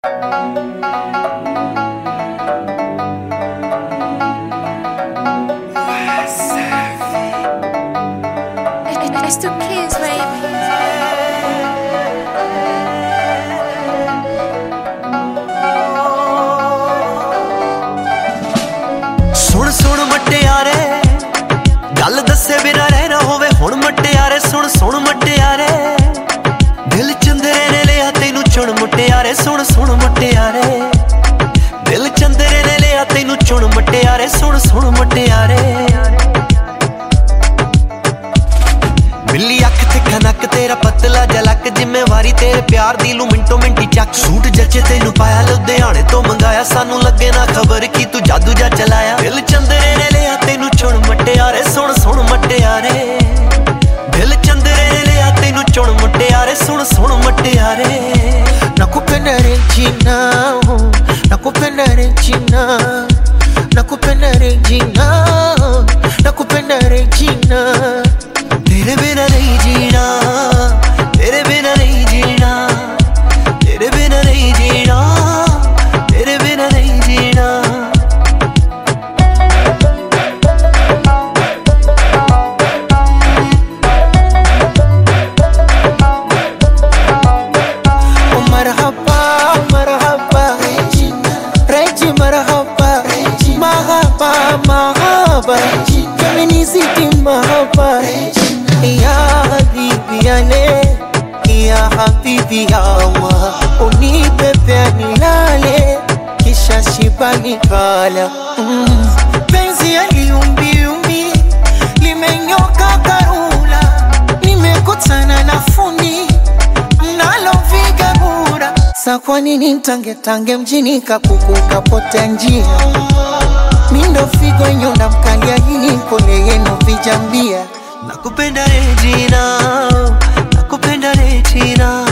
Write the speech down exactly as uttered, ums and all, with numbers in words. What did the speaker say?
It's the kids, baby. सुन सुन मटियारे गल दसे बिना रहना होवे हुण मटियारे सुन सुन मटियारे दिल चंदरे ने लिया तैनू चुन मटियारे सुन सुन मटियारे दिल चंदरे ने लिया तैनू चुन मटियारे सुन सुन मटियारे मिली अख ते खनक तेरा पतला झलक जिम्मेवारी तेरे प्यार दी लू मिंटो मिंटी चक सूट जचे तैनू पाया लुधियाने तो मंगाया सानू लगे ना खबर की तू जादू जा चलाया दिल चंदरे ने लिया तैनू चुन मटियारे सुन सुन मटियारे दिल चंदरे ने लिया तैनू चुन मटियारे सुन सुन मटियारे nakupenda Regina nakupenda Regina nakupenda Regina nakupenda Regina तेरे बिना नहीं जीना तेरे बिना नहीं जीना तेरे बिना नहीं जीना तेरे बिना नहीं जीना oh marhaba marhaba Regina Regi marhaba marhaba marhaba feminiziti marhaba ya habibi yale ya habibi yawa unipepe nilale kisha shibani kala mm. penzi yaliumbiumbi limenyoka karula nimekutana na fundi mnaloviga bura sa kwa nini mtange tange mjini kakuku kapotea njia mindo figo nyonda mkalia hii pole yenu vijambia nakupenda Regina nakupenda Regina